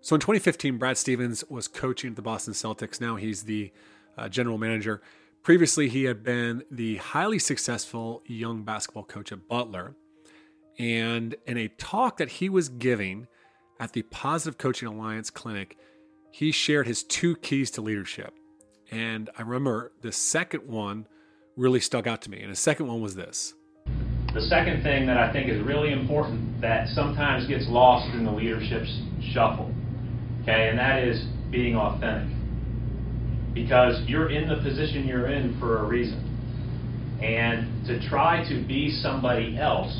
So in 2015, Brad Stevens was coaching the Boston Celtics. Now he's the general manager. Previously, he had been the highly successful young basketball coach at Butler. And in a talk that he was giving at the Positive Coaching Alliance Clinic, he shared his 2 keys to leadership. And I remember the second one really stuck out to me. And the second one was this. The second thing that I think is really important that sometimes gets lost in the leadership shuffle, okay, and that is being authentic. Because you're in the position you're in for a reason. And to try to be somebody else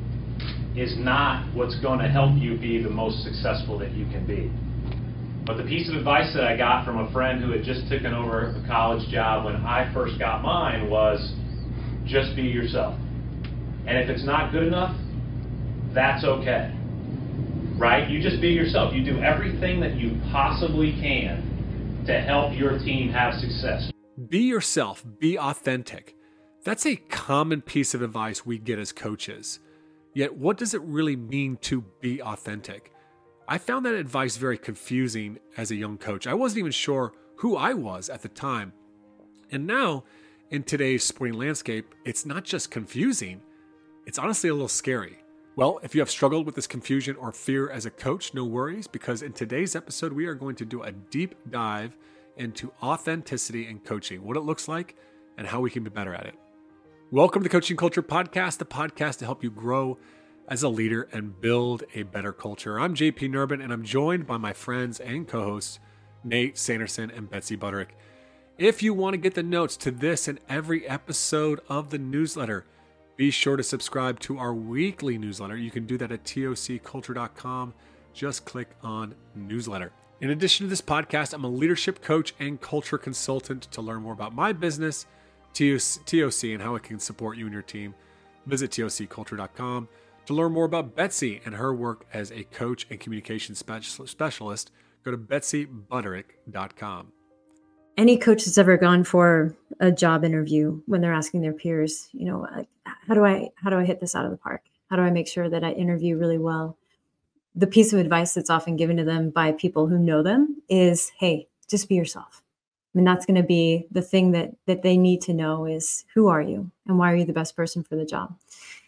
is not what's going to help you be the most successful that you can be. But the piece of advice that I got from a friend who had just taken over a college job when I first got mine was just be yourself. And if it's not good enough, that's okay. Right? You just be yourself. You do everything that you possibly can to help your team have success. Be yourself. Be authentic. That's a common piece of advice we get as coaches. Yet, what does it really mean to be authentic? I found that advice very confusing as a young coach. I wasn't even sure who I was at the time. And now, in today's sporting landscape, it's not just confusing, it's honestly a little scary. Well, if you have struggled with this confusion or fear as a coach, no worries, because in today's episode, we are going to do a deep dive into authenticity in coaching, what it looks like, and how we can be better at it. Welcome to Coaching Culture Podcast, the podcast to help you grow as a leader and build a better culture. I'm JP Nerbun, and I'm joined by my friends and co-hosts, Nate Sanderson and Betsy Butterick. If you want to get the notes to this and every episode of the newsletter, be sure to subscribe to our weekly newsletter. You can do that at tocculture.com. Just click on newsletter. In addition to this podcast, I'm a leadership coach and culture consultant. To learn more about my business, TOC, and how it can support you and your team, visit tocculture.com. To learn more about Betsy and her work as a coach and communication specialist, go to betsybutterick.com. Any coach that's ever gone for a job interview, when they're asking their peers, how do I hit this out of the park? How do I make sure that I interview really well? The piece of advice that's often given to them by people who know them is, hey, just be yourself. I mean, that's going to be the thing that they need to know is, who are you and why are you the best person for the job?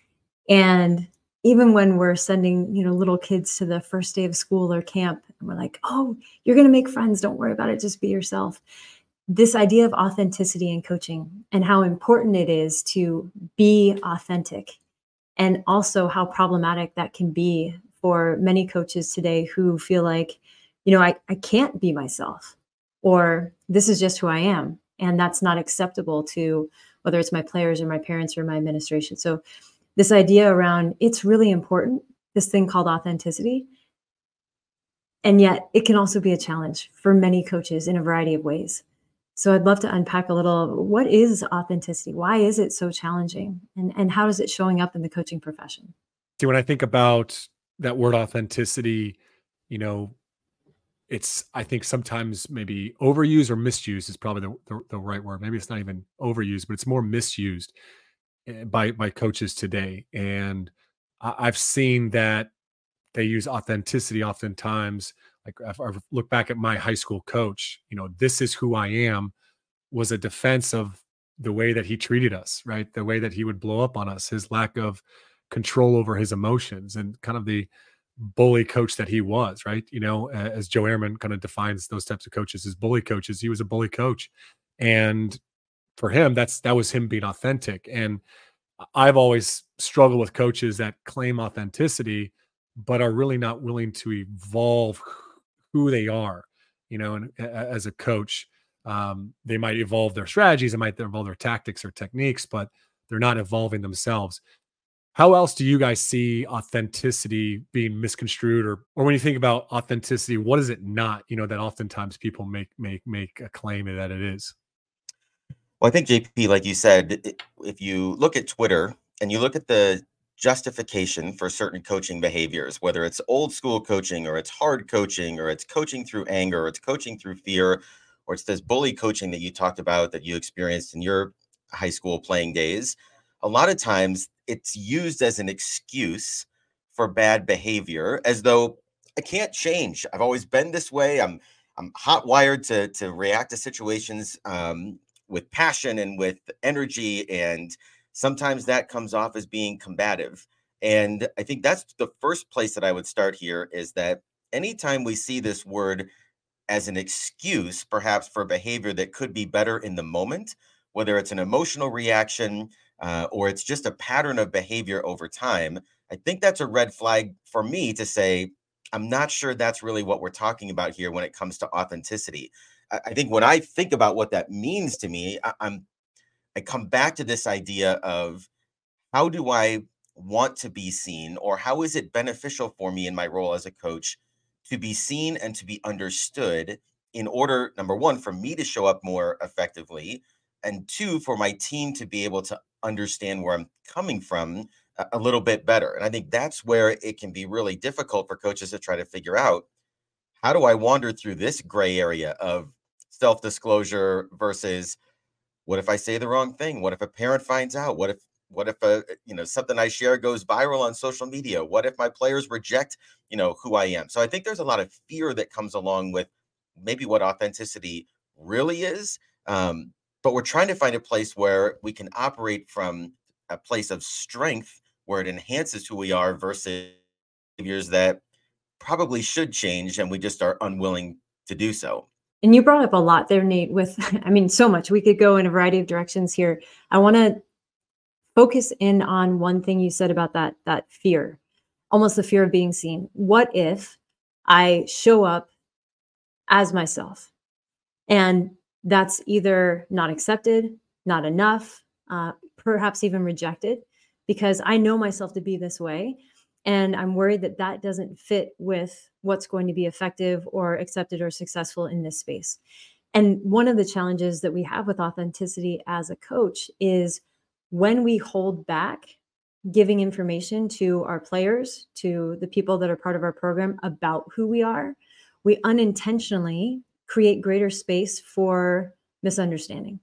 And even when we're sending, little kids to the first day of school or camp, and we're like, oh, you're going to make friends. Don't worry about it. Just be yourself. This idea of authenticity in coaching and how important it is to be authentic, and also how problematic that can be for many coaches today who feel like, I can't be myself, or this is just who I am. And that's not acceptable to whether it's my players or my parents or my administration. So this idea around, it's really important, this thing called authenticity. And yet it can also be a challenge for many coaches in a variety of ways. So I'd love to unpack a little, what is authenticity? Why is it so challenging? And how is it showing up in the coaching profession? See, when I think about that word authenticity, it's, I think sometimes maybe overused or misused is probably the right word. Maybe it's not even overused, but it's more misused by coaches today. And I've seen that they use authenticity oftentimes. Like if I look back at my high school coach, this is who I am, was a defense of the way that he treated us, right? The way that he would blow up on us, his lack of control over his emotions, and kind of the bully coach that he was, right? As Joe Ehrman kind of defines those types of coaches as bully coaches, he was a bully coach. And for him, that was him being authentic. And I've always struggled with coaches that claim authenticity, but are really not willing to evolve who they are, and as a coach, they might evolve their strategies, they might evolve their tactics or techniques, but they're not evolving themselves. How else do you guys see authenticity being misconstrued, or when you think about authenticity, what is it not, that oftentimes people make a claim that it is? Well, I think, JP, like you said, if you look at Twitter and you look at the justification for certain coaching behaviors, whether it's old school coaching or it's hard coaching or it's coaching through anger or it's coaching through fear, or it's this bully coaching that you talked about that you experienced in your high school playing days, a lot of times it's used as an excuse for bad behavior, as though I can't change. I've always been this way. I'm hot wired to react to situations with passion and with energy, and sometimes that comes off as being combative. And I think that's the first place that I would start here, is that anytime we see this word as an excuse, perhaps for behavior that could be better in the moment, whether it's an emotional reaction or it's just a pattern of behavior over time, I think that's a red flag for me to say, I'm not sure that's really what we're talking about here when it comes to authenticity. I think when I think about what that means to me, I come back to this idea of, how do I want to be seen, or how is it beneficial for me in my role as a coach to be seen and to be understood, in order, number one, for me to show up more effectively, and two, for my team to be able to understand where I'm coming from a little bit better. And I think that's where it can be really difficult for coaches to try to figure out, how do I wander through this gray area of self-disclosure versus, what if I say the wrong thing? What if a parent finds out? What if something I share goes viral on social media? What if my players reject, who I am? So I think there's a lot of fear that comes along with maybe what authenticity really is. But we're trying to find a place where we can operate from a place of strength, where it enhances who we are, versus behaviors that probably should change and we just are unwilling to do so. And you brought up a lot there, Nate, with, I mean, so much. We could go in a variety of directions here. I want to focus in on one thing you said about that fear, almost the fear of being seen. What if I show up as myself, and that's either not accepted, not enough, perhaps even rejected, because I know myself to be this way, and I'm worried that that doesn't fit with what's going to be effective or accepted or successful in this space. And one of the challenges that we have with authenticity as a coach is, when we hold back giving information to our players, to the people that are part of our program about who we are, we unintentionally create greater space for misunderstanding.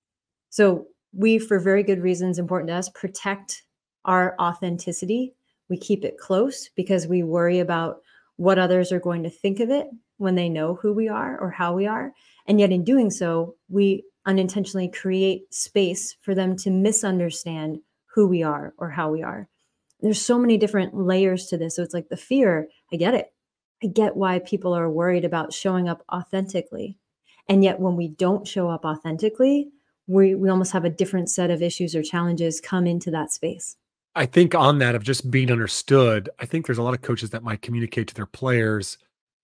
So we, for very good reasons important to us, protect our authenticity. We keep it close because we worry about what others are going to think of it when they know who we are or how we are. And yet in doing so, we unintentionally create space for them to misunderstand who we are or how we are. There's so many different layers to this. So it's like the fear, I get it. I get why people are worried about showing up authentically. And yet when we don't show up authentically, we almost have a different set of issues or challenges come into that space. I think on that of just being understood, I think there's a lot of coaches that might communicate to their players,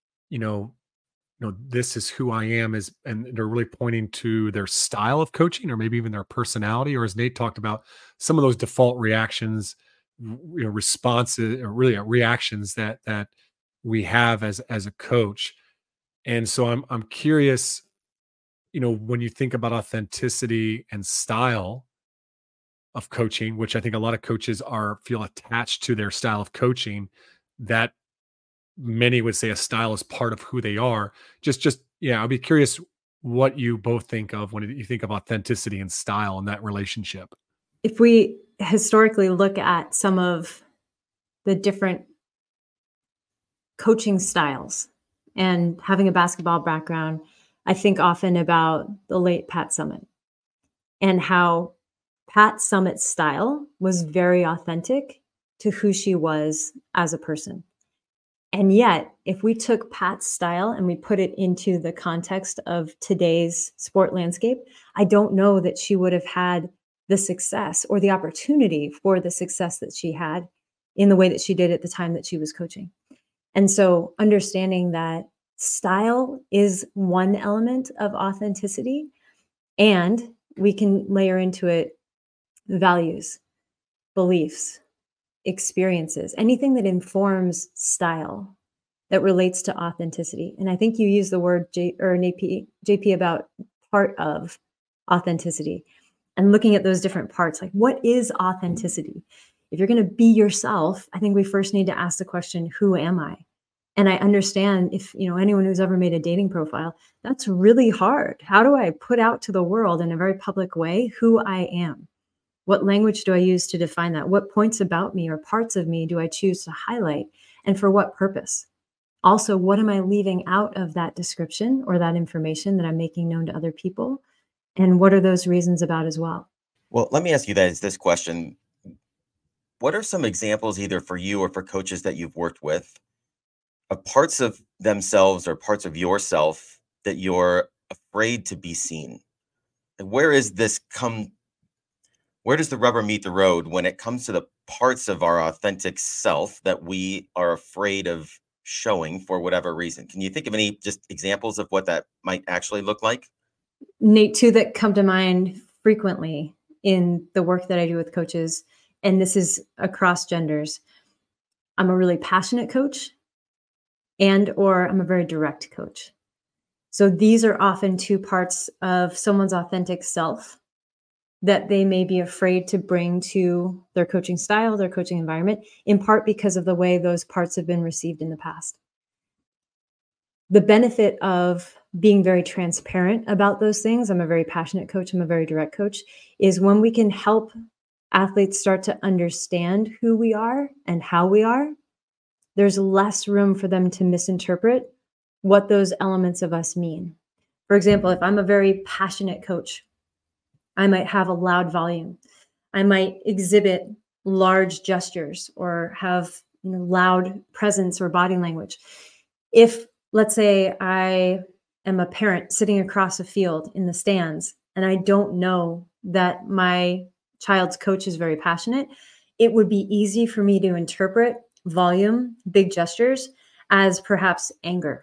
this is who I am, and they're really pointing to their style of coaching, or maybe even their personality, or as Nate talked about, some of those default reactions, responses, or really reactions that we have as a coach. And so I'm curious, when you think about authenticity and style of coaching, which I think a lot of coaches feel attached to their style of coaching, that many would say a style is part of who they are. I'll be curious what you both think of when you think of authenticity and style and that relationship. If we historically look at some of the different coaching styles, and having a basketball background, I think often about the late Pat Summitt, and how Pat Summitt's style was very authentic to who she was as a person. And yet, if we took Pat's style and we put it into the context of today's sport landscape, I don't know that she would have had the success or the opportunity for the success that she had in the way that she did at the time that she was coaching. And so understanding that style is one element of authenticity, and we can layer into it values, beliefs, experiences, anything that informs style that relates to authenticity. And I think you use the word JP about part of authenticity, and looking at those different parts, like what is authenticity? If you're going to be yourself, I think we first need to ask the question, who am I? And I understand, if anyone who's ever made a dating profile, that's really hard. How do I put out to the world in a very public way who I am? What language do I use to define that? What points about me or parts of me do I choose to highlight? And for what purpose? Also, what am I leaving out of that description or that information that I'm making known to other people? And what are those reasons about as well? Well, let me ask you this question. What are some examples, either for you or for coaches that you've worked with, of parts of themselves or parts of yourself that you're afraid to be seen? And where does the rubber meet the road when it comes to the parts of our authentic self that we are afraid of showing for whatever reason? Can you think of any just examples of what that might actually look like? Nate, two that come to mind frequently in the work that I do with coaches, and this is across genders. I'm a really passionate coach, or I'm a very direct coach. So these are often two parts of someone's authentic self that they may be afraid to bring to their coaching style, their coaching environment, in part because of the way those parts have been received in the past. The benefit of being very transparent about those things, I'm a very passionate coach, I'm a very direct coach, is when we can help athletes start to understand who we are and how we are, there's less room for them to misinterpret what those elements of us mean. For example, if I'm a very passionate coach, I might have a loud volume. I might exhibit large gestures or have loud presence or body language. If, let's say, I am a parent sitting across a field in the stands and I don't know that my child's coach is very passionate, it would be easy for me to interpret volume, big gestures, as perhaps anger,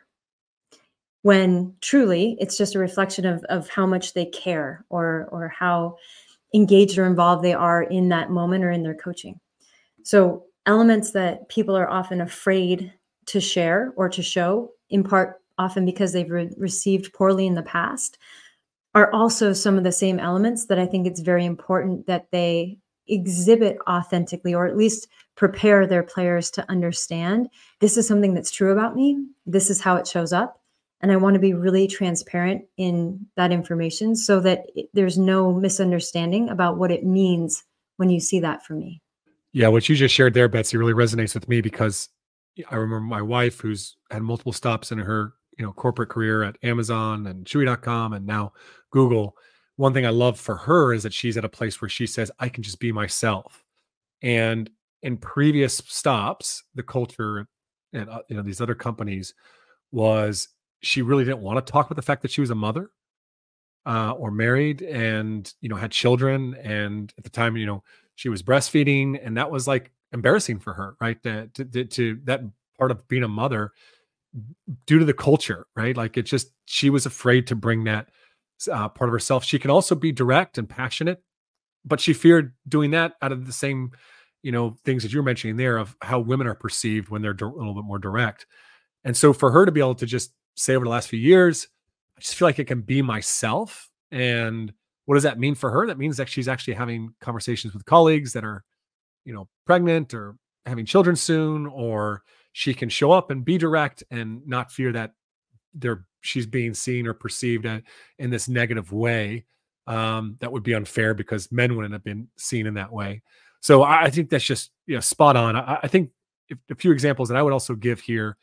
when truly it's just a reflection of how much they care or how engaged or involved they are in that moment or in their coaching. So elements that people are often afraid to share or to show, in part often because they've received poorly in the past, are also some of the same elements that I think it's very important that they exhibit authentically, or at least prepare their players to understand, this is something that's true about me. This is how it shows up. And I want to be really transparent in that information so that there's no misunderstanding about what it means when you see that from me. Yeah, what you just shared there, Betsy, really resonates with me because I remember my wife, who's had multiple stops in her corporate career at Amazon and Chewy.com and now Google. One thing I love for her is that she's at a place where she says, I can just be myself. And in previous stops, the culture at these other companies was she really didn't want to talk about the fact that she was a mother or married and had children, and at the time she was breastfeeding, and that was like embarrassing for her, right? To that part of being a mother due to the culture, right? Like she was afraid to bring that part of herself. She can also be direct and passionate, but she feared doing that out of the same things that you're mentioning there of how women are perceived when they're a little bit more direct. And so for her to be able to just say over the last few years, I just feel like it can be myself. And what does that mean for her? That means that she's actually having conversations with colleagues that are, pregnant or having children soon, or she can show up and be direct and not fear that she's being seen or perceived in this negative way. That would be unfair because men wouldn't have been seen in that way. So I think that's just spot on. I think a few examples that I would also give here.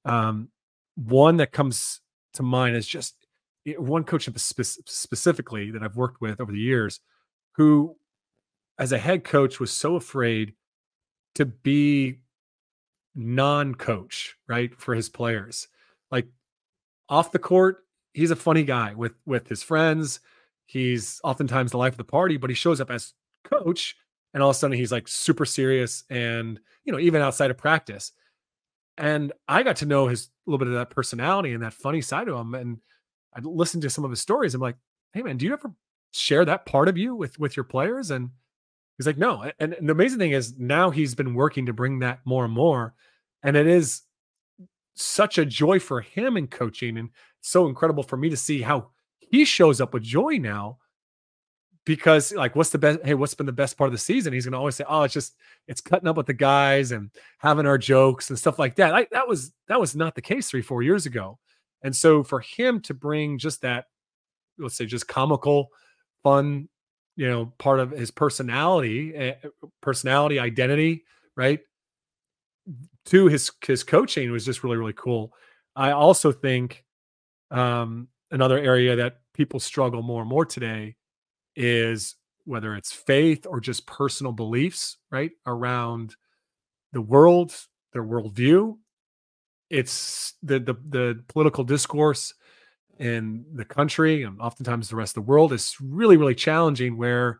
One that comes to mind is just one coach specifically that I've worked with over the years, who, as a head coach, was so afraid to be non-coach, right, for his players. Like off the court, he's a funny guy with his friends. He's oftentimes the life of the party, but he shows up as coach, and all of a sudden he's like super serious, and even outside of practice. And I got to know a little bit of that personality and that funny side of him. And I listened to some of his stories. I'm like, hey man, do you ever share that part of you with your players? And he's like, no. And the amazing thing is now he's been working to bring that more and more. And it is such a joy for him in coaching, and so incredible for me to see how he shows up with joy now. Because like, what's been the best part of the season? He's going to always say, oh, it's cutting up with the guys and having our jokes and stuff like that. That was not the case 3-4 years ago. And so for him to bring just that, let's say, just comical, fun, part of his personality, identity, right, to his coaching was just really, really cool. I also think another area that people struggle more and more today is whether it's faith or just personal beliefs, right, around the world, their worldview. It's the political discourse in the country and oftentimes the rest of the world is really, really challenging where,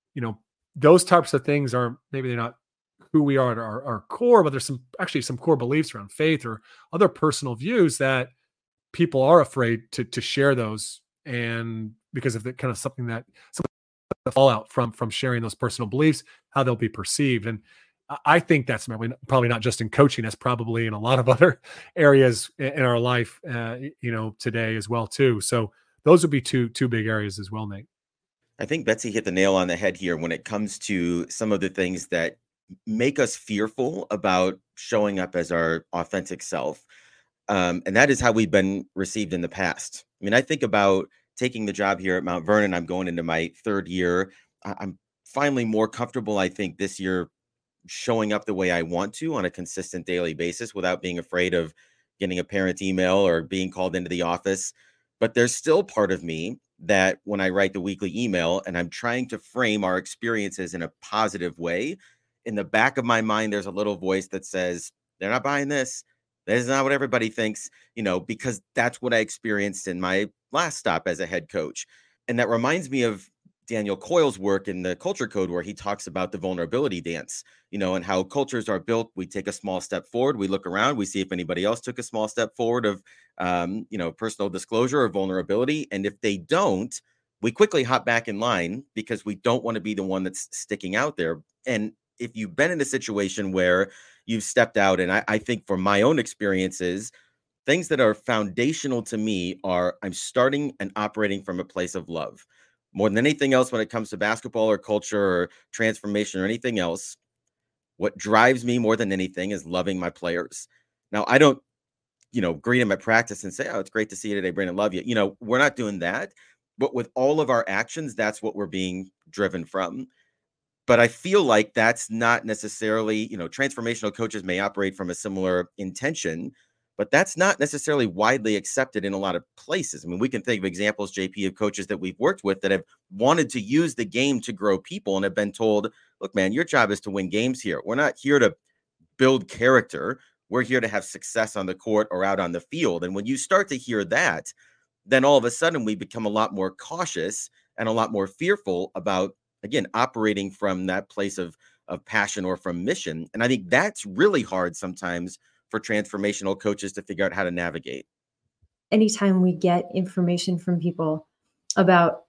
those types of things are maybe they're not who we are at our core, but there's some core beliefs around faith or other personal views that people are afraid to share those. And because of the kind of some of the fallout from sharing those personal beliefs, how they'll be perceived. And I think that's probably not just in coaching, that's probably in a lot of other areas in our life, today as well too. So those would be two big areas as well, Nate. I think Betsy hit the nail on the head here when it comes to some of the things that make us fearful about showing up as our authentic self. And that is how we've been received in the past. I mean, I think about taking the job here at Mount Vernon. I'm going into my third year. I'm finally more comfortable, I think, this year showing up the way I want to on a consistent daily basis without being afraid of getting a parent email or being called into the office. But there's still part of me that when I write the weekly email and I'm trying to frame our experiences in a positive way, in the back of my mind, there's a little voice that says, they're not buying this. This is not what everybody thinks, because that's what I experienced in my last stop as a head coach. And that reminds me of Daniel Coyle's work in the Culture Code, where he talks about the vulnerability dance, and how cultures are built. We take a small step forward. We look around. We see if anybody else took a small step forward of, personal disclosure or vulnerability. And if they don't, we quickly hop back in line because we don't want to be the one that's sticking out there. And if you've been in a situation where you've stepped out, and I think from my own experiences, things that are foundational to me are I'm starting and operating from a place of love. More than anything else, when it comes to basketball or culture or transformation or anything else, what drives me more than anything is loving my players. Now, I don't, greet them at practice and say, oh, it's great to see you today, Brandon, love you. We're not doing that. But with all of our actions, that's what we're being driven from. But I feel like that's not necessarily, transformational coaches may operate from a similar intention, but that's not necessarily widely accepted in a lot of places. I mean, we can think of examples, JP, of coaches that we've worked with that have wanted to use the game to grow people and have been told, look, man, your job is to win games here. We're not here to build character. We're here to have success on the court or out on the field. And when you start to hear that, then all of a sudden we become a lot more cautious and a lot more fearful about, again, operating from that place of passion or from mission. And I think that's really hard sometimes for transformational coaches to figure out how to navigate. Anytime we get information from people about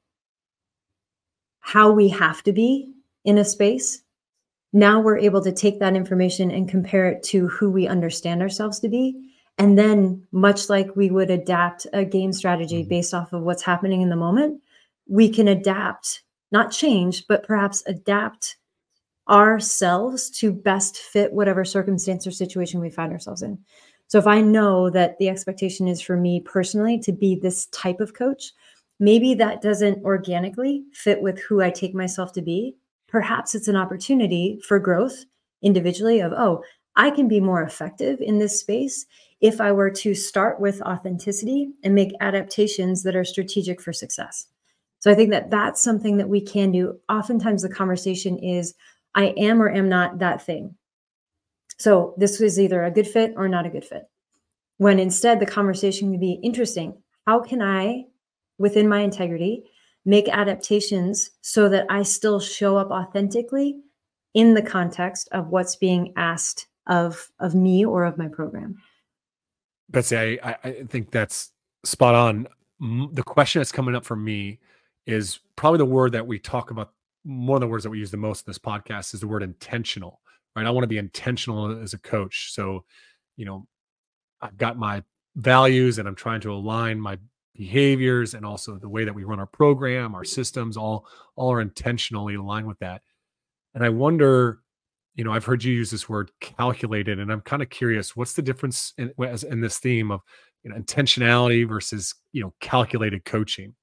how we have to be in a space, now we're able to take that information and compare it to who we understand ourselves to be. And then, much like we would adapt a game strategy based off of what's happening in the moment, we can adapt, not change, but perhaps adapt ourselves to best fit whatever circumstance or situation we find ourselves in. So if I know that the expectation is for me personally to be this type of coach, maybe that doesn't organically fit with who I take myself to be. Perhaps it's an opportunity for growth individually of, I can be more effective in this space if I were to start with authenticity and make adaptations that are strategic for success. So I think that that's something that we can do. Oftentimes the conversation is, I am or am not that thing. So this is either a good fit or not a good fit. When instead the conversation would be interesting. How can I, within my integrity, make adaptations so that I still show up authentically in the context of what's being asked of me or of my program? Betsy, I think that's spot on. The question that's coming up for me is probably the word that we talk about, one of the words that we use the most in this podcast is the word intentional, right? I want to be intentional as a coach. So, I've got my values and I'm trying to align my behaviors and also the way that we run our program, our systems, all are intentionally aligned with that. And I wonder, I've heard you use this word calculated, and I'm kind of curious, what's the difference in this theme of intentionality versus, calculated coaching?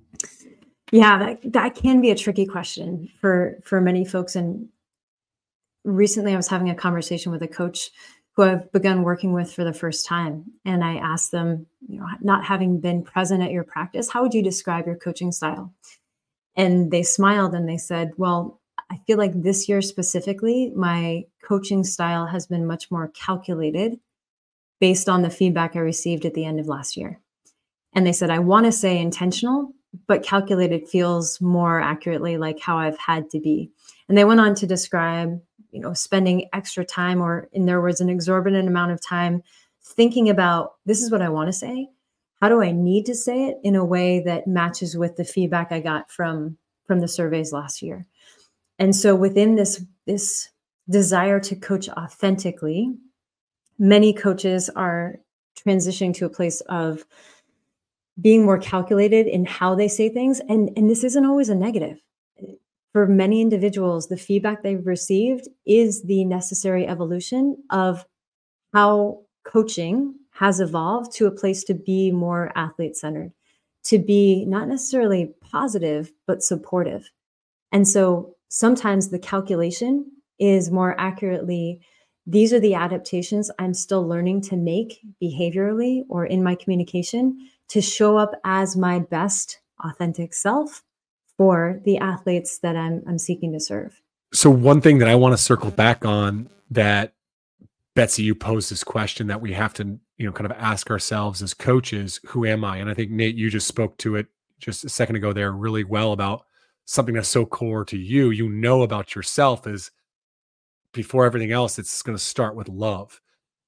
Yeah, that can be a tricky question for many folks. And recently I was having a conversation with a coach who I've begun working with for the first time. And I asked them, not having been present at your practice, how would you describe your coaching style? And they smiled and they said, well, I feel like this year specifically, my coaching style has been much more calculated based on the feedback I received at the end of last year. And they said, I want to say intentional, but calculated feels more accurately like how I've had to be. And they went on to describe, spending extra time, or in their words, an exorbitant amount of time thinking about, this is what I want to say. How do I need to say it in a way that matches with the feedback I got from the surveys last year? And so within this desire to coach authentically, many coaches are transitioning to a place of being more calculated in how they say things. And this isn't always a negative. For many individuals, the feedback they've received is the necessary evolution of how coaching has evolved to a place to be more athlete-centered, to be not necessarily positive, but supportive. And so sometimes the calculation is more accurately, these are the adaptations I'm still learning to make behaviorally or in my communication to show up as my best authentic self for the athletes that I'm seeking to serve. So one thing that I want to circle back on, that Betsy, you posed this question that we have to, kind of ask ourselves as coaches, who am I? And I think, Nate, you just spoke to it just a second ago there really well about something that's so core to you, about yourself is, before everything else, it's going to start with love,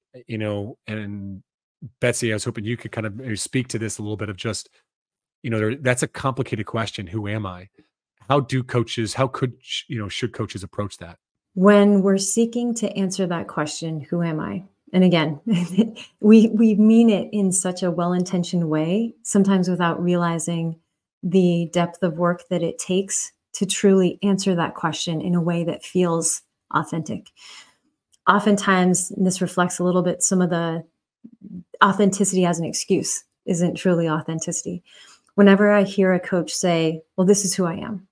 and Betsy, I was hoping you could kind of maybe speak to this a little bit of just, that's a complicated question. Who am I? Should coaches approach that? When we're seeking to answer that question, who am I? And again, we mean it in such a well-intentioned way, sometimes without realizing the depth of work that it takes to truly answer that question in a way that feels authentic. Oftentimes, and this reflects a little bit some of the authenticity as an excuse isn't truly authenticity. Whenever I hear a coach say, well, this is who I am,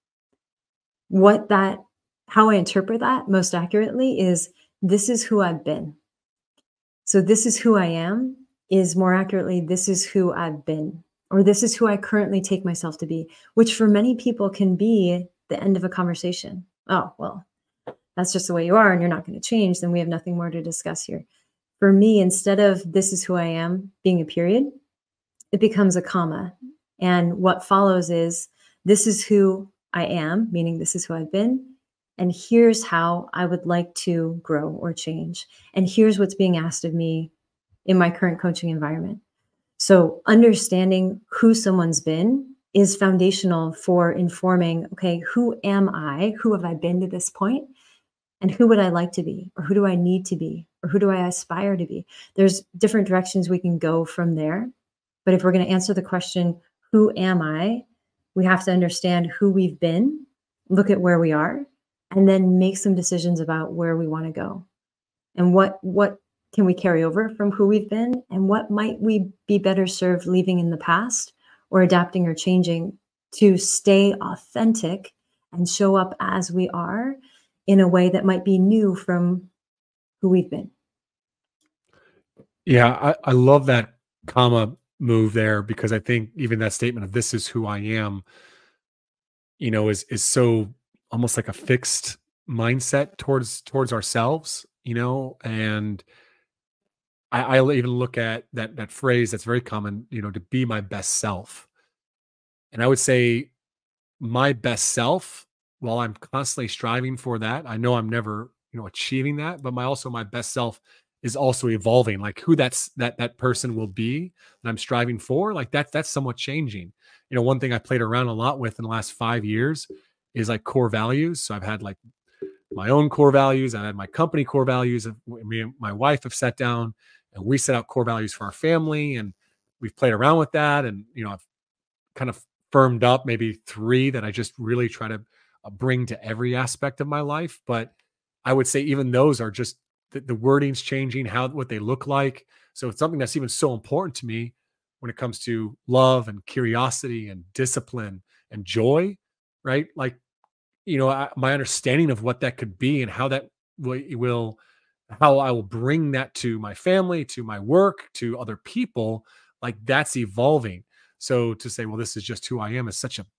how I interpret that most accurately is, this is who I've been. So this is who I am is more accurately, this is who I've been, or this is who I currently take myself to be, which for many people can be the end of a conversation. Oh, well, that's just the way you are and you're not going to change. Then we have nothing more to discuss here. For me, instead of this is who I am being a period, it becomes a comma. And what follows is, this is who I am, meaning this is who I've been. And here's how I would like to grow or change. And here's what's being asked of me in my current coaching environment. So understanding who someone's been is foundational for informing, okay, who am I? Who have I been to this point? And who would I like to be? Or who do I need to be? Or who do I aspire to be? There's different directions we can go from there. But if we're going to answer the question, who am I? We have to understand who we've been, look at where we are, and then make some decisions about where we want to go. And what can we carry over from who we've been? And what might we be better served leaving in the past or adapting or changing to stay authentic and show up as we are in a way that might be new from who we've been. Yeah, I love that comma move there, because I think even that statement of this is who I am, is so almost like a fixed mindset towards ourselves, and I even look at that phrase that's very common, to be my best self. And I would say my best self, while I'm constantly striving for that, I know I'm never, achieving that, but my best self is also evolving. Like who that person will be that I'm striving for, like that's somewhat changing. One thing I played around a lot with in the last 5 years is like core values. So I've had like my own core values. I had my company core values. Me and my wife have sat down and we set out core values for our family, and we've played around with that. And, I've kind of firmed up maybe 3 that I just really try to bring to every aspect of my life. But I would say even those are just the wording's changing, what they look like. So it's something that's even so important to me when it comes to love and curiosity and discipline and joy, right? Like, my understanding of what that could be and how that how I will bring that to my family, to my work, to other people, like that's evolving. So to say, well, this is just who I am is such a,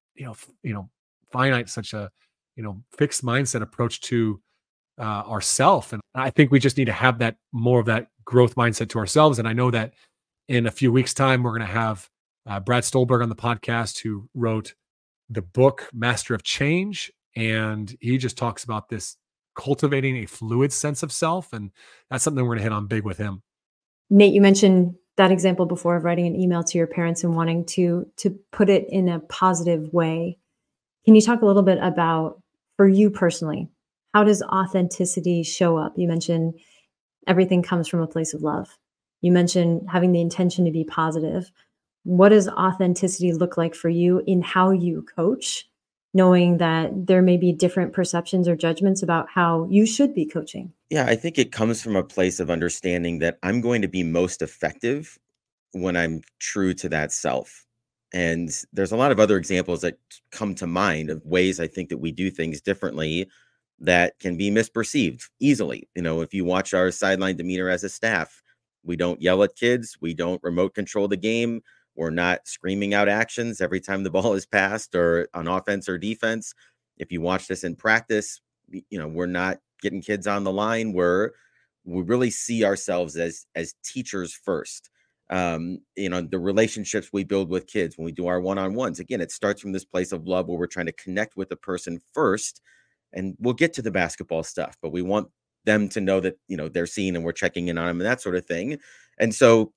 finite, such a, fixed mindset approach to ourself. And I think we just need to have that more of that growth mindset to ourselves. And I know that in a few weeks' time, we're going to have Brad Stolberg on the podcast, who wrote the book Master of Change. And he just talks about this cultivating a fluid sense of self. And that's something we're going to hit on big with him. Nate, you mentioned that example before of writing an email to your parents and wanting to put it in a positive way. Can you talk a little bit about, for you personally, how does authenticity show up? You mentioned everything comes from a place of love. You mentioned having the intention to be positive. What does authenticity look like for you in how you coach, knowing that there may be different perceptions or judgments about how you should be coaching? Yeah, I think it comes from a place of understanding that I'm going to be most effective when I'm true to that self. And there's a lot of other examples that come to mind of ways I think that we do things differently that can be misperceived easily. If you watch our sideline demeanor as a staff, we don't yell at kids. We don't remote control the game. We're not screaming out actions every time the ball is passed or on offense or defense. If you watch this in practice, we're not getting kids on the line. We really see ourselves as teachers first. The relationships we build with kids when we do our one-on-ones, again, it starts from this place of love where we're trying to connect with the person first, and we'll get to the basketball stuff, but we want them to know that, they're seen and we're checking in on them and that sort of thing. And so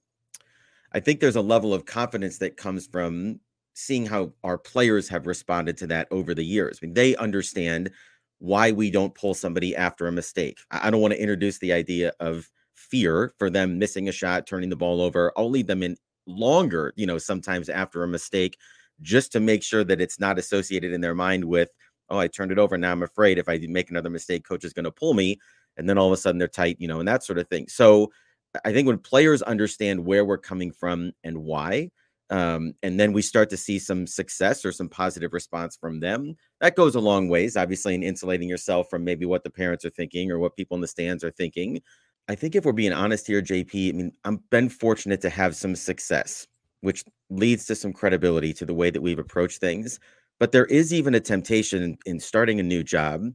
I think there's a level of confidence that comes from seeing how our players have responded to that over the years. I mean, they understand why we don't pull somebody after a mistake. I don't want to introduce the idea of fear for them missing a shot, turning the ball over. I'll leave them in longer, sometimes after a mistake, just to make sure that it's not associated in their mind with, oh, I turned it over. Now I'm afraid if I make another mistake, coach is going to pull me. And then all of a sudden they're tight, and that sort of thing. So I think when players understand where we're coming from and why, and then we start to see some success or some positive response from them, that goes a long ways, obviously, in insulating yourself from maybe what the parents are thinking or what people in the stands are thinking. I think if we're being honest here, JP, I mean, I've been fortunate to have some success, which leads to some credibility to the way that we've approached things. But there is even a temptation in starting a new job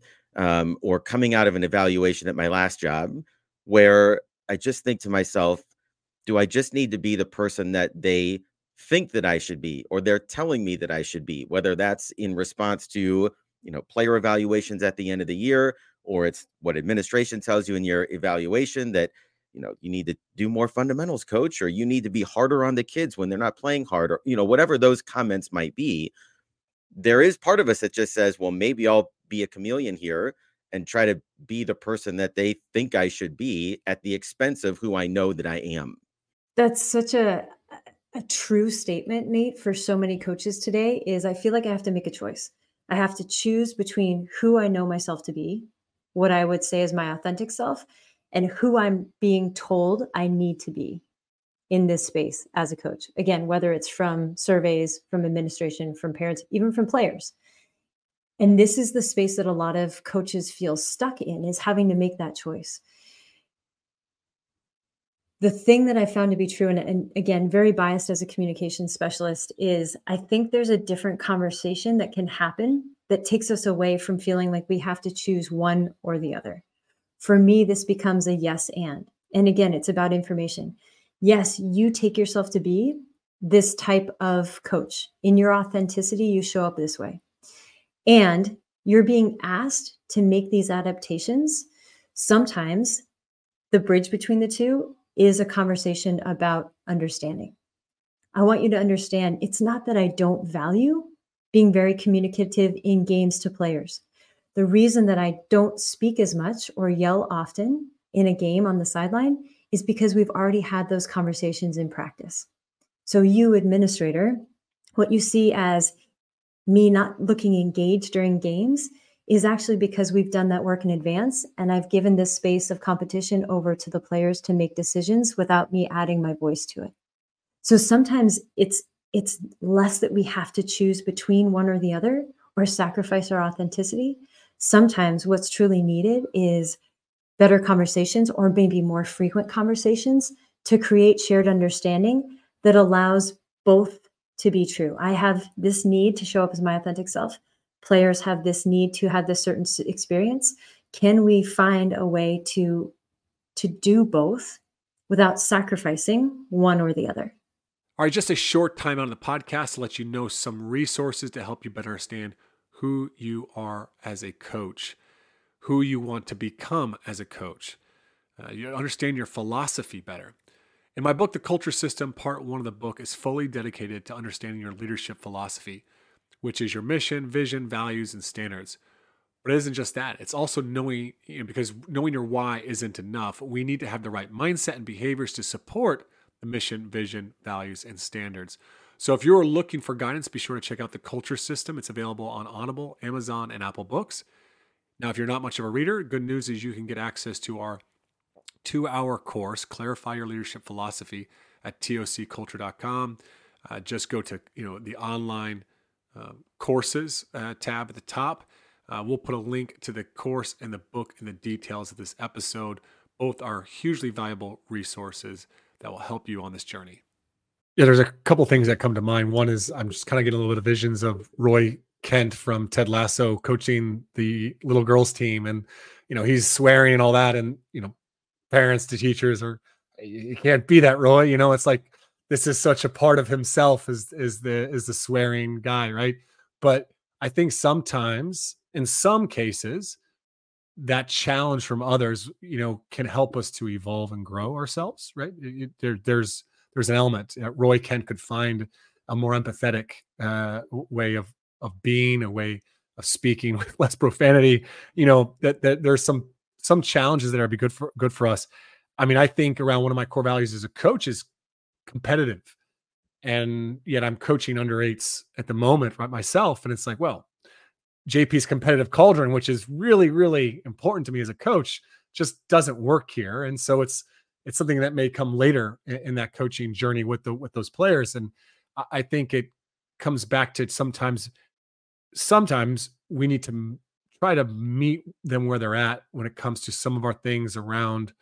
or coming out of an evaluation at my last job where I just think to myself, do I just need to be the person that they think that I should be, or they're telling me that I should be, whether that's in response to, player evaluations at the end of the year, or it's what administration tells you in your evaluation that, you need to do more fundamentals, coach, or you need to be harder on the kids when they're not playing hard, or, whatever those comments might be. There is part of us that just says, well, maybe I'll be a chameleon here and try to be the person that they think I should be at the expense of who I know that I am. That's such a true statement, Nate, for so many coaches today. Is I feel like I have to make a choice. I have to choose between who I know myself to be, what I would say is my authentic self, and who I'm being told I need to be in this space as a coach. Again, whether it's from surveys, from administration, from parents, even from players. And this is the space that a lot of coaches feel stuck in, is having to make that choice. The thing that I found to be true, and again, very biased as a communication specialist, is I think there's a different conversation that can happen that takes us away from feeling like we have to choose one or the other. For me, this becomes a yes and. And again, it's about information. Yes, you take yourself to be this type of coach. In your authenticity, you show up this way. And you're being asked to make these adaptations. Sometimes the bridge between the two is a conversation about understanding. I want you to understand it's not that I don't value being very communicative in games to players. The reason that I don't speak as much or yell often in a game on the sideline is because we've already had those conversations in practice. So you, administrator, what you see as me not looking engaged during games is actually because we've done that work in advance, and I've given this space of competition over to the players to make decisions without me adding my voice to it. So sometimes it's less that we have to choose between one or the other or sacrifice our authenticity. Sometimes what's truly needed is better conversations, or maybe more frequent conversations, to create shared understanding that allows both to be true. I have this need to show up as my authentic self. Players have this need to have this certain experience. Can we find a way to do both without sacrificing one or the other? All right, just a short time out of the podcast to let you know some resources to help you better understand who you are as a coach, who you want to become as a coach. You understand your philosophy better. In my book, The Culture System, part 1 of the book is fully dedicated to understanding your leadership philosophy, which is your mission, vision, values, and standards. But it isn't just that. It's also knowing, because knowing your why isn't enough. We need to have the right mindset and behaviors to support the mission, vision, values, and standards. So if you're looking for guidance, be sure to check out The Culture System. It's available on Audible, Amazon, and Apple Books. Now, if you're not much of a reader, good news is you can get access to our 2-hour course, Clarify Your Leadership Philosophy, at tocculture.com. Just go to the online courses tab at the top. We'll put a link to the course and the book in the details of this episode. Both are hugely valuable resources that will help you on this journey. Yeah, there's a couple things that come to mind. One is I'm just kind of getting a little bit of visions of Roy Kent from Ted Lasso coaching the little girls team, and he's swearing and all that, and parents to teachers are, you can't be that, Roy. It's like this is such a part of himself is the swearing guy, right? But I think sometimes, in some cases, that challenge from others, can help us to evolve and grow ourselves, right? There's an element. Roy Kent could find a more empathetic way of being, a way of speaking with less profanity. That there's some challenges that are good for us. I mean, I think around one of my core values as a coach is competitive, and yet I'm coaching under 8s at the moment, right, myself, and it's like, well, JP's competitive cauldron, which is really, really important to me as a coach, just doesn't work here. And so it's something that may come later in that coaching journey with those players. And I think it comes back to sometimes we need to try to meet them where they're at when it comes to some of our things around,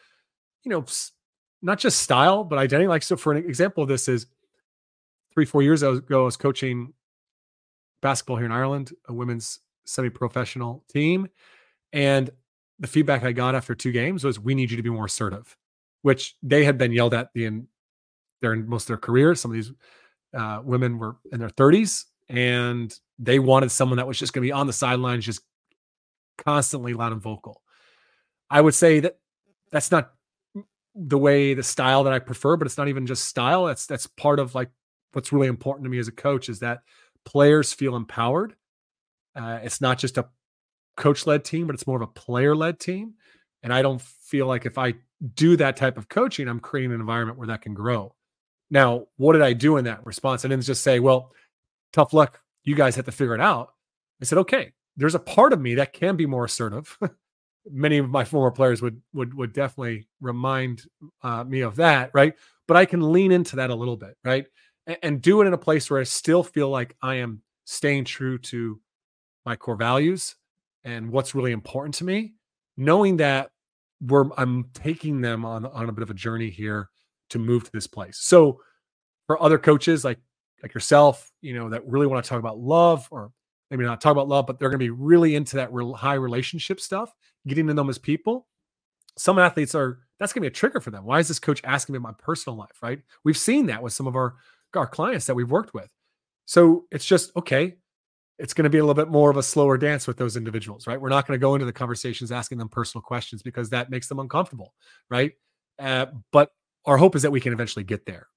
not just style, but identity. Like, so for an example of this is 3-4 years ago, I was coaching basketball here in Ireland, a women's semi-professional team. And the feedback I got after 2 games was, we need you to be more assertive, which they had been yelled at in most of their careers. Some of these women were in their 30s, and they wanted someone that was just going to be on the sidelines, just constantly loud and vocal. I would say that that's not the style that I prefer, but it's not even just style. That's part of like what's really important to me as a coach, is that players feel empowered. It's not just a coach-led team, but it's more of a player-led team. And I don't feel like if I do that type of coaching, I'm creating an environment where that can grow. Now, what did I do in that response? I didn't just say, well, tough luck, you guys have to figure it out. I said, okay, there's a part of me that can be more assertive. Many of my former players would definitely remind me of that, right? But I can lean into that a little bit, right? And do it in a place where I still feel like I am staying true to my core values and what's really important to me, knowing that I'm taking them on a bit of a journey here to move to this place. So for other coaches like yourself, that really want to talk about love, or maybe not talk about love, but they're going to be really into that high relationship stuff, getting to know them as people. Some athletes that's going to be a trigger for them. Why is this coach asking me about my personal life, right? We've seen that with some of our clients that we've worked with. So it's just, okay, it's going to be a little bit more of a slower dance with those individuals, right? We're not going to go into the conversations asking them personal questions because that makes them uncomfortable, right? But our hope is that we can eventually get there.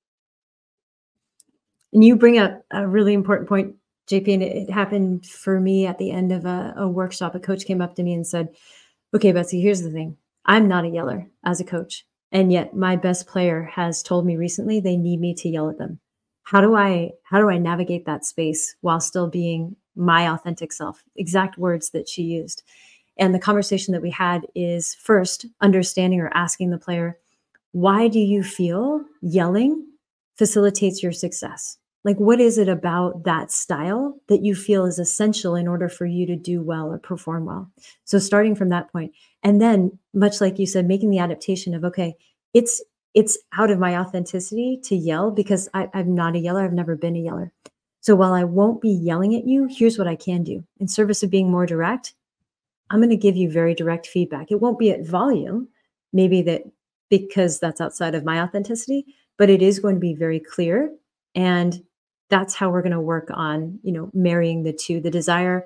And you bring up a really important point, JP, and it happened for me at the end of a workshop. A coach came up to me and said, okay, Betsy, here's the thing. I'm not a yeller as a coach. And yet my best player has told me recently they need me to yell at them. How do I navigate that space while still being my authentic self? Exact words that she used. And the conversation that we had is, first, understanding or asking the player, why do you feel yelling facilitates your success? Like, what is it about that style that you feel is essential in order for you to do well or perform well? So starting from that point, and then much like you said, making the adaptation of, okay, it's it's out of my authenticity to yell because I'm not a yeller. I've never been a yeller. So while I won't be yelling at you, here's what I can do. In service of being more direct, I'm going to give you very direct feedback. It won't be at volume, maybe that because that's outside of my authenticity, but it is going to be very clear. And that's how we're going to work on, marrying the two, the desire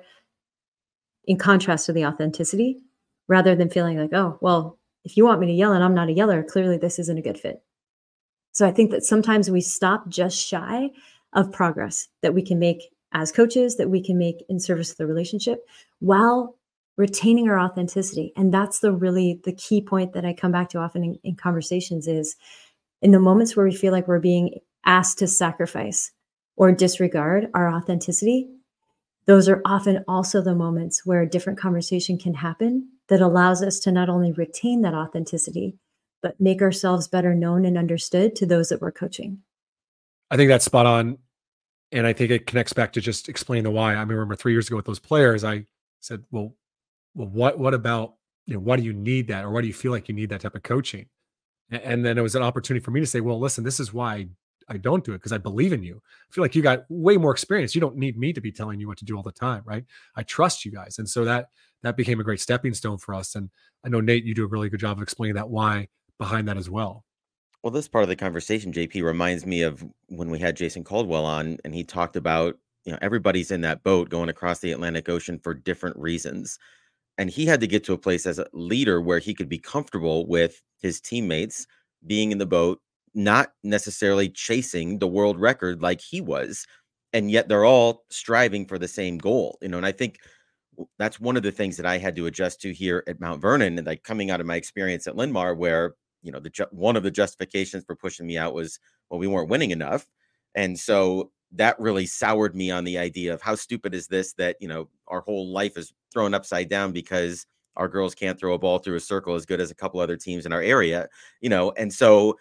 in contrast to the authenticity, rather than feeling like, oh, well, if you want me to yell and I'm not a yeller, clearly this isn't a good fit. So I think that sometimes we stop just shy of progress that we can make as coaches, that we can make in service of the relationship while retaining our authenticity. And that's the key point that I come back to often in conversations is in the moments where we feel like we're being asked to sacrifice or disregard our authenticity, those are often also the moments where a different conversation can happen that allows us to not only retain that authenticity, but make ourselves better known and understood to those that we're coaching. I think that's spot on. And I think it connects back to just explain the why. I remember 3 years ago with those players, I said, well, what about, why do you need that? Or why do you feel like you need that type of coaching? And then it was an opportunity for me to say, well, listen, this is why I don't do it, because I believe in you. I feel like you got way more experience. You don't need me to be telling you what to do all the time, right? I trust you guys. And so that became a great stepping stone for us. And I know, Nate, you do a really good job of explaining that why behind that as well. Well, this part of the conversation, JP, reminds me of when we had Jason Caldwell on, and he talked about, everybody's in that boat going across the Atlantic Ocean for different reasons. And he had to get to a place as a leader where he could be comfortable with his teammates being in the boat, not necessarily chasing the world record like he was. And yet they're all striving for the same goal, and I think that's one of the things that I had to adjust to here at Mount Vernon, and like coming out of my experience at Linn-Mar, where one of the justifications for pushing me out was, well, we weren't winning enough, and so that really soured me on the idea of how stupid is this that our whole life is thrown upside down because our girls can't throw a ball through a circle as good as a couple other teams in our area, and so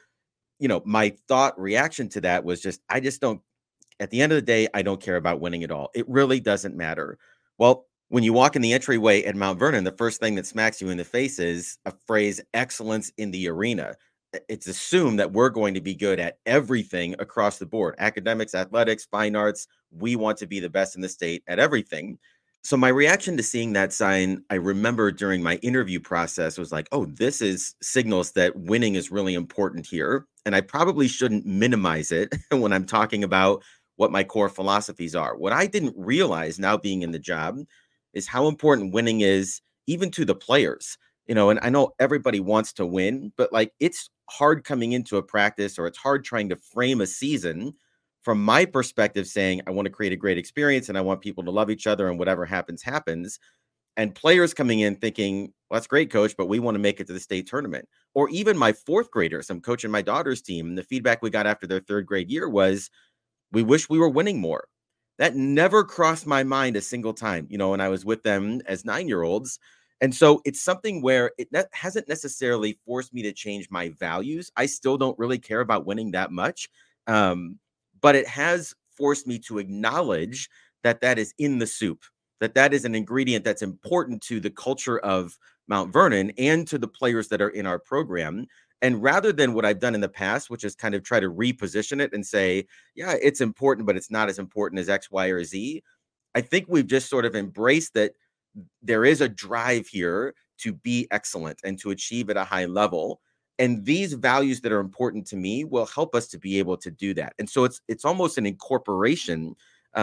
my thought reaction to that was just, I just don't. At the end of the day, I don't care about winning at all. It really doesn't matter. Well, when you walk in the entryway at Mount Vernon, the first thing that smacks you in the face is a phrase, excellence in the arena. It's assumed that we're going to be good at everything across the board, academics, athletics, fine arts. We want to be the best in the state at everything. So my reaction to seeing that sign, I remember during my interview process was like, oh, this is signals that winning is really important here. And I probably shouldn't minimize it when I'm talking about what my core philosophies are. What I didn't realize now being in the job is how important winning is even to the players. And I know everybody wants to win, but like it's hard coming into a practice, or it's hard trying to frame a season from my perspective saying, I want to create a great experience and I want people to love each other and whatever happens, happens. And players coming in thinking, well, that's great, coach, but we want to make it to the state tournament. Or even my fourth graders, I'm coaching my daughter's team, and the feedback we got after their third grade year was, we wish we were winning more. That never crossed my mind a single time, when I was with them as 9-year-olds. And so it's something where that hasn't necessarily forced me to change my values. I still don't really care about winning that much. But it has forced me to acknowledge that is in the soup, that is an ingredient that's important to the culture of Mount Vernon and to the players that are in our program. And rather than what I've done in the past, which is kind of try to reposition it and say, yeah, it's important, but it's not as important as X, Y, or Z, I think we've just sort of embraced that there is a drive here to be excellent and to achieve at a high level. And these values that are important to me will help us to be able to do that. And so it's almost an incorporation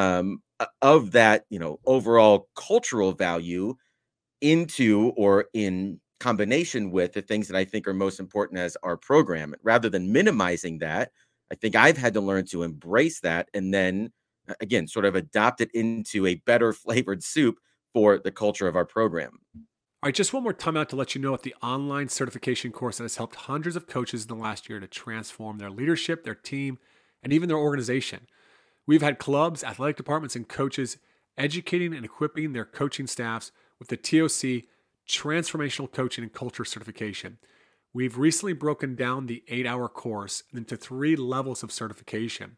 of that, overall cultural value into or in combination with the things that I think are most important as our program. Rather than minimizing that, I think I've had to learn to embrace that and then, again, sort of adopt it into a better flavored soup for the culture of our program. All right, just one more time out to let you know about the online certification course that has helped hundreds of coaches in the last year to transform their leadership, their team, and even their organization. We've had clubs, athletic departments, and coaches educating and equipping their coaching staffs with the TOC Transformational Coaching and Culture Certification. We've recently broken down the 8-hour course into 3 levels of certification.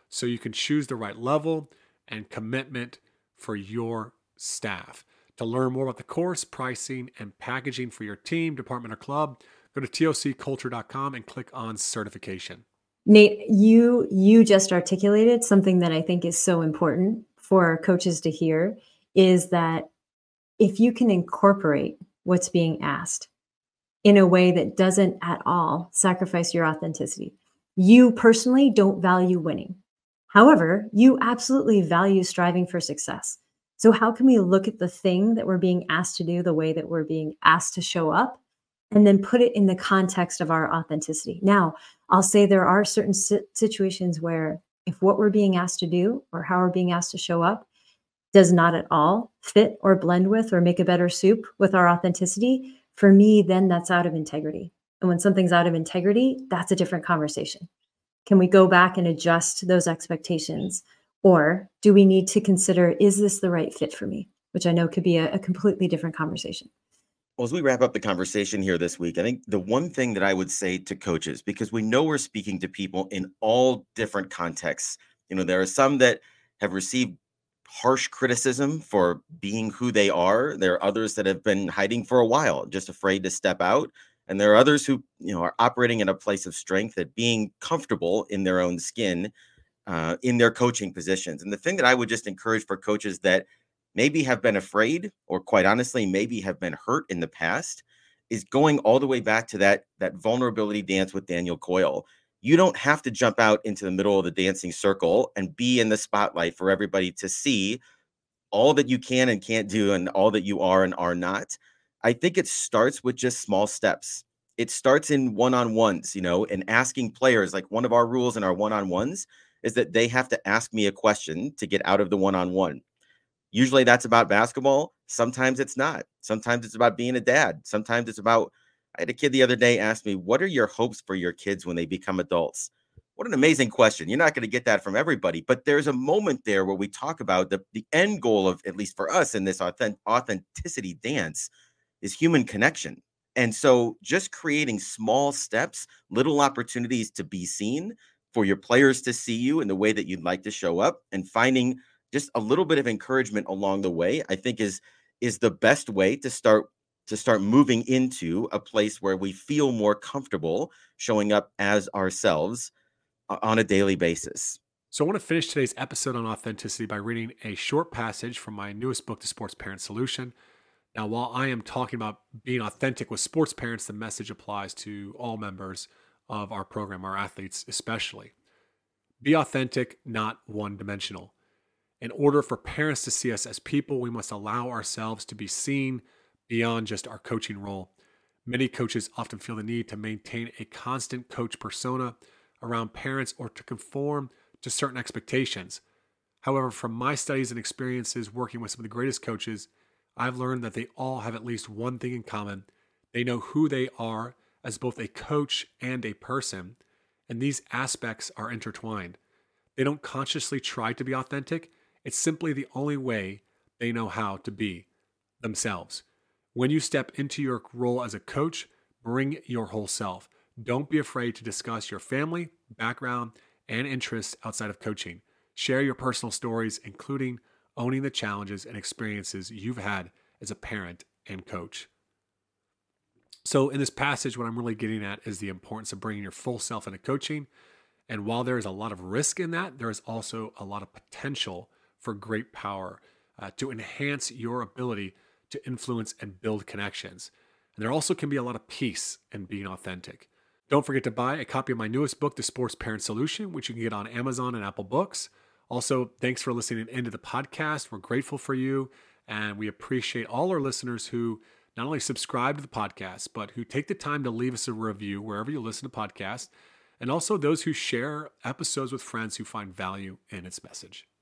so you can choose the right level and commitment for your staff. To learn more about the course, pricing, and packaging for your team, department, or club, go to tocculture.com and click on certification. Nate, you just articulated something that I think is so important for coaches to hear, is that if you can incorporate what's being asked in a way that doesn't at all sacrifice your authenticity. You personally don't value winning. However, you absolutely value striving for success. So how can we look at the thing that we're being asked to do, the way that we're being asked to show up, and then put it in the context of our authenticity? Now, I'll say there are certain situations where if what we're being asked to do or how we're being asked to show up does not at all fit or blend with or make a better soup with our authenticity, for me, then that's out of integrity. And when something's out of integrity, that's a different conversation. Can we go back and adjust those expectations? Or do we need to consider, is this the right fit for me? Which I know could be a completely different conversation. Well, as we wrap up the conversation here this week, I think the one thing that I would say to coaches, because we know we're speaking to people in all different contexts. There are some that have received harsh criticism for being who they are. There are others that have been hiding for a while, just afraid to step out. And there are others who, are operating in a place of strength at being comfortable in their own skin, in their coaching positions. And the thing that I would just encourage for coaches that maybe have been afraid, or quite honestly, maybe have been hurt in the past, is going all the way back to that vulnerability dance with Daniel Coyle. You don't have to jump out into the middle of the dancing circle and be in the spotlight for everybody to see all that you can and can't do and all that you are and are not. I think it starts with just small steps. It starts in one-on-ones, and asking players. Like, one of our rules in our one-on-ones is that they have to ask me a question to get out of the one-on-one. Usually that's about basketball. Sometimes it's not. Sometimes it's about being a dad. Sometimes it's about, I had a kid the other day ask me, what are your hopes for your kids when they become adults? What an amazing question. You're not going to get that from everybody, but there's a moment there where we talk about the end goal of, at least for us in this authenticity dance, is human connection. And so just creating small steps, little opportunities to be seen, for your players to see you in the way that you'd like to show up, and finding just a little bit of encouragement along the way, I think is the best way to start moving into a place where we feel more comfortable showing up as ourselves on a daily basis. So I want to finish today's episode on authenticity by reading a short passage from my newest book, The Sports Parent Solution. Now, while I am talking about being authentic with sports parents, the message applies to all members of our program, our athletes especially. Be authentic, not one-dimensional. In order for parents to see us as people, we must allow ourselves to be seen beyond just our coaching role. Many coaches often feel the need to maintain a constant coach persona around parents or to conform to certain expectations. However, from my studies and experiences working with some of the greatest coaches, I've learned that they all have at least one thing in common. They know who they are as both a coach and a person, and these aspects are intertwined. They don't consciously try to be authentic. It's simply the only way they know how to be themselves. When you step into your role as a coach, bring your whole self. Don't be afraid to discuss your family, background, and interests outside of coaching. Share your personal stories, including owning the challenges and experiences you've had as a parent and coach. So in this passage, what I'm really getting at is the importance of bringing your full self into coaching. And while there is a lot of risk in that, there is also a lot of potential for great power to enhance your ability to influence and build connections. And there also can be a lot of peace in being authentic. Don't forget to buy a copy of my newest book, The Sports Parent Solution, which you can get on Amazon and Apple Books. Also, thanks for listening into the podcast. We're grateful for you, and we appreciate all our listeners who not only subscribe to the podcast, but who take the time to leave us a review wherever you listen to podcasts, and also those who share episodes with friends who find value in its message.